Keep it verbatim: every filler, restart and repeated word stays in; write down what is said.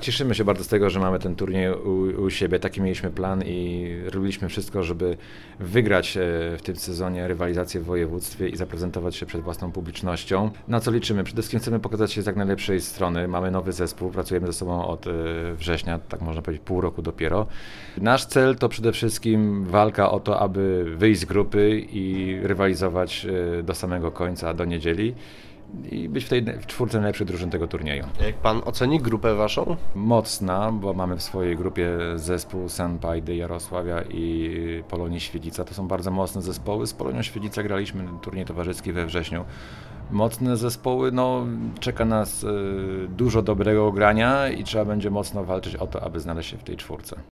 cieszymy się bardzo z tego, że mamy ten turniej u, u siebie. Taki mieliśmy plan i robiliśmy wszystko, żeby wygrać e, w tym sezonie rywalizację w województwie i zaprezentować się przed własną publicznością. Na co liczymy? Przede wszystkim chcemy pokazać się z jak najlepszej strony. Mamy nowy zespół, pracujemy ze sobą od e, września, tak można powiedzieć pół roku dopiero. Nasz cel to przede wszystkim walka o to, aby wyjść z grupy i rywalizować e, do samego końca, do niedzieli. I być w tej w czwórce najlepszych drużyn tego turnieju. Jak pan oceni grupę waszą? Mocna, bo mamy w swojej grupie zespół Sandpajdy Jarosławia i Polonii Świdnica. To są bardzo mocne zespoły. Z Polonią Świdnica graliśmy turniej towarzyski we wrześniu. Mocne zespoły, no czeka nas y, dużo dobrego grania i trzeba będzie mocno walczyć o to, aby znaleźć się w tej czwórce.